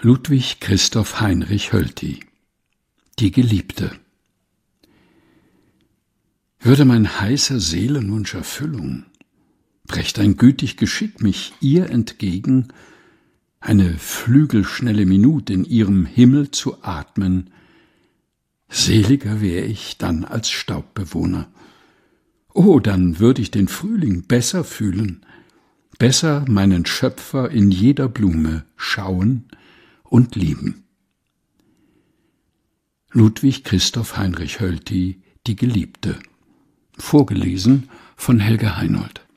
Ludwig Christoph Heinrich Hölty. Die Geliebte. Würde mein heißer Seelenwunsch Erfüllung, brächt ein gütig Geschick mich ihr entgegen, eine flügelschnelle Minut in ihrem Himmel zu atmen, seliger wär ich dann als Staubbewohner. Oh, dann würd ich den Frühling besser fühlen, besser meinen Schöpfer in jeder Blume schauen und lieben. Ludwig Christoph Heinrich Hölty, Die Geliebte. Vorgelesen von Helga Heinold.